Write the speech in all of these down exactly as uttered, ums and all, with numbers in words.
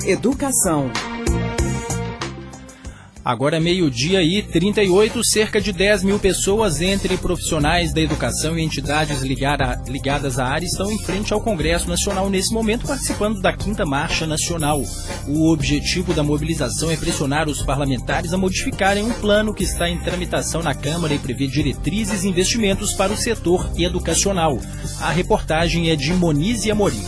Educação. Agora é meio-dia e trinta e oito, cerca de dez mil pessoas, entre profissionais da educação e entidades ligada, ligadas à área, estão em frente ao Congresso Nacional nesse momento, participando da quinta Marcha Nacional. O objetivo da mobilização é pressionar os parlamentares a modificarem um plano que está em tramitação na Câmara e prevê diretrizes e investimentos para o setor educacional. A reportagem é de Monize Amorim.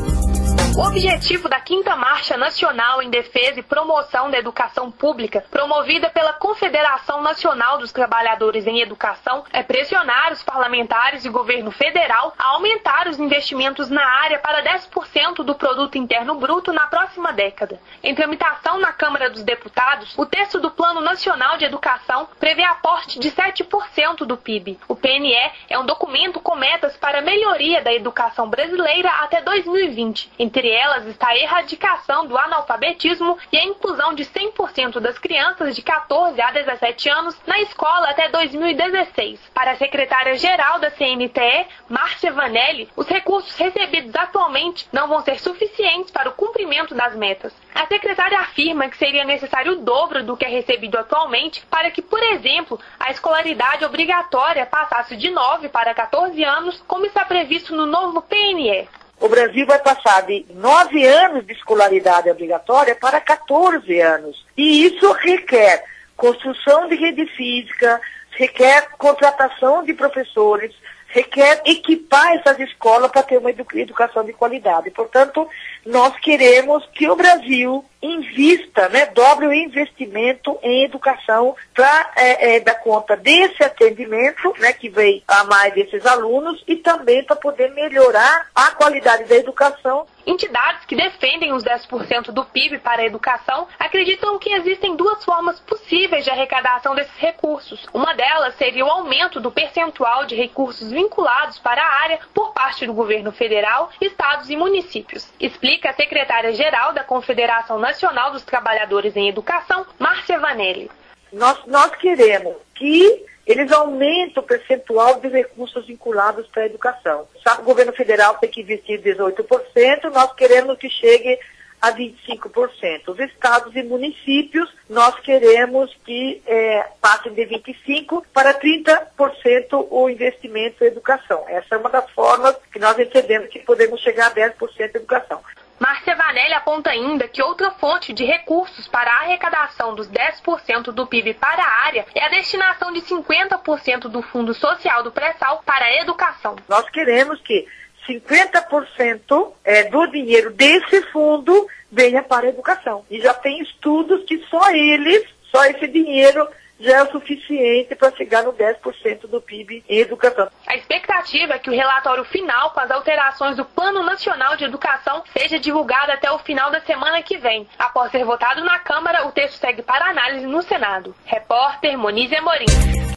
O objetivo da quinta Marcha Nacional em Defesa e Promoção da Educação Pública, promovida pela Confederação Nacional dos Trabalhadores em Educação, é pressionar os parlamentares e governo federal a aumentar os investimentos na área para dez por cento do Produto Interno Bruto na próxima década. Em tramitação na Câmara dos Deputados, o texto do Plano Nacional de Educação prevê aporte de sete por cento do P I B. O P N E é um documento com metas para a melhoria da educação brasileira até dois mil e vinte. Entre elas está a erradicação do analfabetismo e a inclusão de cem por cento das crianças de quatorze a dezessete anos na escola até dois mil e dezesseis. Para a secretária-geral da C N T E, Márcia Vanelli, os recursos recebidos atualmente não vão ser suficientes para o cumprimento das metas. A secretária afirma que seria necessário o dobro do que é recebido atualmente para que, por exemplo, a escolaridade obrigatória passasse de nove para quatorze anos, como está previsto no novo P N E. O Brasil vai passar de nove anos de escolaridade obrigatória para quatorze anos. E isso requer construção de rede física, requer contratação de professores, requer equipar essas escolas para ter uma educação de qualidade. Portanto, nós queremos que o Brasil invista, né, dobre o investimento em educação para é, é, dar conta desse atendimento, né, que vem a mais desses alunos e também para poder melhorar a qualidade da educação. Entidades que defendem os dez por cento do P I B para a educação acreditam que existem duas formas possíveis de arrecadação desses recursos. Uma delas seria o aumento do percentual de recursos vinculados para a área por parte do governo federal, estados e municípios. Explica a secretária-geral da Confederação Nacional dos Trabalhadores em Educação, Márcia Vanelli. Nós, nós queremos que eles aumentem o percentual de recursos vinculados para a educação. Sabe, o governo federal tem que investir dezoito por cento, nós queremos que chegue a vinte e cinco por cento. Os estados e municípios, nós queremos que é, passem de vinte e cinco por cento para trinta por cento o investimento em educação. Essa é uma das formas que nós entendemos que podemos chegar a dez por cento de educação. Márcia Vanelli aponta ainda que outra fonte de recursos para a arrecadação dos dez por cento do P I B para a área é a destinação de cinquenta por cento do Fundo Social do Pré-Sal para a educação. Nós queremos que cinquenta por cento é, do dinheiro desse fundo venha para a educação. E já tem estudos que só eles, só esse dinheiro já é o suficiente para chegar no dez por cento do P I B em educação. A expectativa é que o relatório final com as alterações do Plano Nacional de Educação seja divulgado até o final da semana que vem. Após ser votado na Câmara, o texto segue para análise no Senado. Repórter Monize Amorim.